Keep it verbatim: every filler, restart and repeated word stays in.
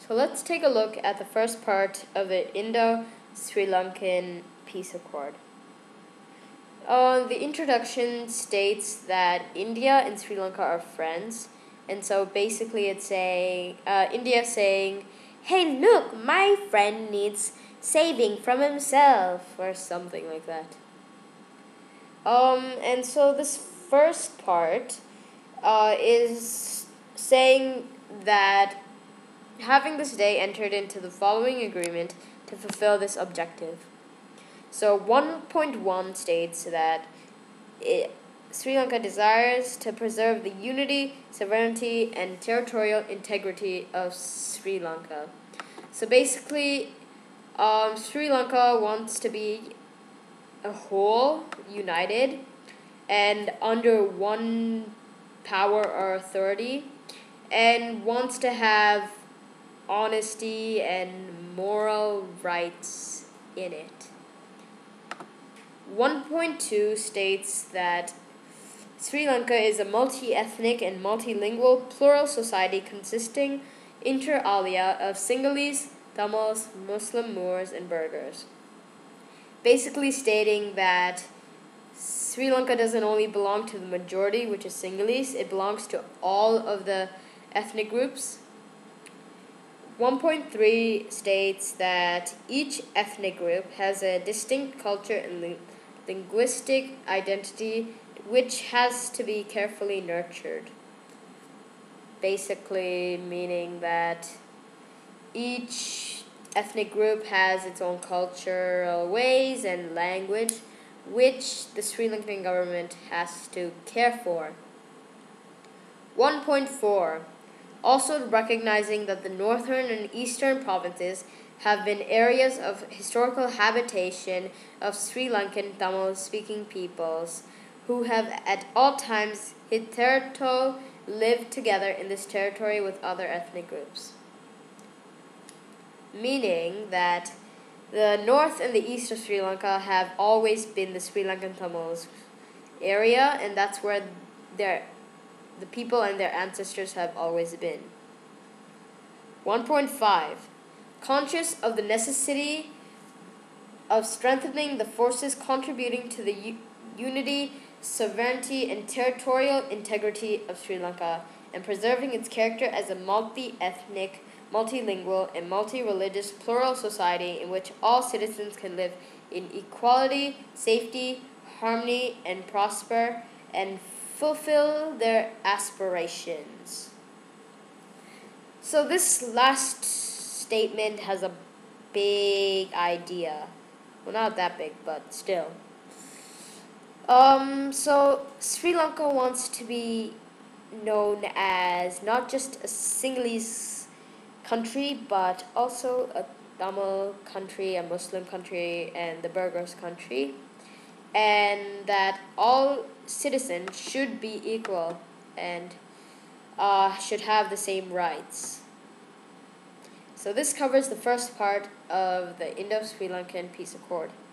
So let's take a look at the first part of the Indo-Sri Lankan Peace Accord. Uh, the introduction states that India and Sri Lanka are friends, and so basically it's saying, uh, India saying, "Hey, look, my friend needs saving from himself," or something like that. Um, and so this first part uh, is saying that having this day entered into the following agreement to fulfill this objective. So one point one states that it, Sri Lanka desires to preserve the unity, sovereignty, and territorial integrity of Sri Lanka. So basically, um, Sri Lanka wants to be a whole, united, and under one power or authority, and wants to have honesty and moral rights in it. one point two states that Sri Lanka is a multi-ethnic and multilingual plural society consisting inter alia of Sinhalese, Tamils, Muslim, Moors, and Burghers. Basically stating that Sri Lanka doesn't only belong to the majority, which is Sinhalese, it belongs to all of the ethnic groups. one point three states that each ethnic group has a distinct culture and ling- linguistic identity which has to be carefully nurtured. Basically meaning that each ethnic group has its own cultural ways and language which the Sri Lankan government has to care for. one point four Also recognizing that the northern and eastern provinces have been areas of historical habitation of Sri Lankan Tamil-speaking peoples who have at all times hitherto lived together in this territory with other ethnic groups. Meaning that the north and the east of Sri Lanka have always been the Sri Lankan Tamils area, and that's where their the people and their ancestors have always been. one point five Conscious of the necessity of strengthening the forces contributing to the u- unity, sovereignty, and territorial integrity of Sri Lanka, and preserving its character as a multi-ethnic, multilingual, and multi-religious plural society in which all citizens can live in equality, safety, harmony, and prosper, and fulfill their aspirations. So this last statement has a big idea. Well, not that big, but still. Um, so Sri Lanka wants to be known as not just a Sinhalese country, but also a Tamil country, a Muslim country, and the Burghers country, and that all citizens should be equal and uh, should have the same rights. So this covers the first part of the Indo-Sri Lankan Peace Accord.